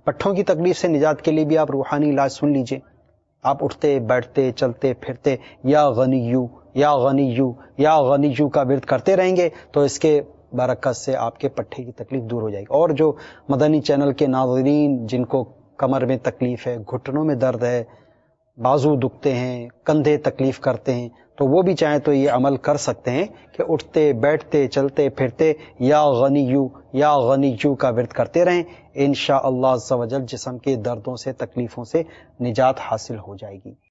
पट्ठों की तकलीफ से निजात के लिए भी आप रूहानी इलाज सुन लीजिए। आप उठते बैठते चलते फिरते या गनियू या गनियू या गनियू का विर्द करते रहेंगे तो इसके बरकत से आपके पट्ठे की तकलीफ दूर हो जाएगी। और जो मदनी चैनल के नाज़रीन जिनको कमर में तकलीफ है, घुटनों में दर्द है, बाजू दुखते हैं, कंधे तकलीफ करते हैं, तो वो भी चाहे तो ये अमल कर सकते हैं कि उठते बैठते चलते फिरते या गनियू का विर्द करते रहें। इंशाअल्लाह अज़्ज़ा वजल जिस्म के दर्दों से तकलीफों से निजात हासिल हो जाएगी।